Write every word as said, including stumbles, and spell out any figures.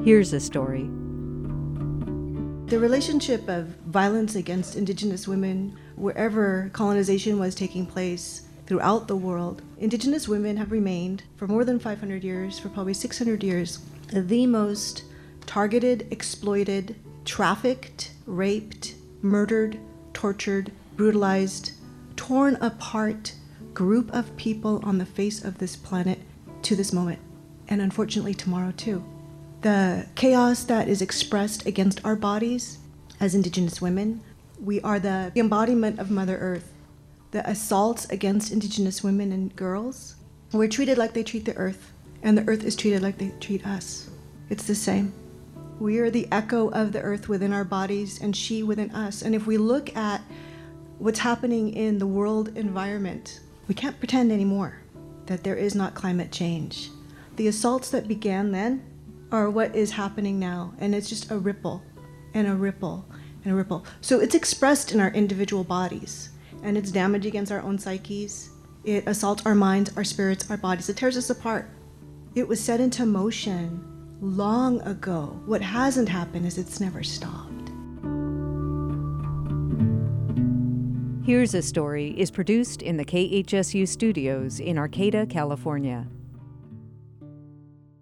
Here's a story. The relationship of violence against Indigenous women, wherever colonization was taking place throughout the world, Indigenous women have remained for more than five hundred years, for probably six hundred years, the most targeted, exploited, trafficked, raped, murdered, tortured, brutalized, torn apart group of people on the face of this planet to this moment, and unfortunately tomorrow too. The chaos that is expressed against our bodies as Indigenous women, we are the embodiment of Mother Earth. The assaults against Indigenous women and girls, we're treated like they treat the earth, and the earth is treated like they treat us. It's the same. We are the echo of the earth within our bodies and she within us. And if we look at what's happening in the world environment, we can't pretend anymore that there is not climate change. The assaults that began then are what is happening now, and it's just a ripple and a ripple and a ripple. So it's expressed in our individual bodies, and it's damage against our own psyches. It assaults our minds, our spirits, our bodies. It tears us apart. It was set into motion long ago. What hasn't happened is it's never stopped. Here's a Story is produced in the K H S U studios in Arcata, California.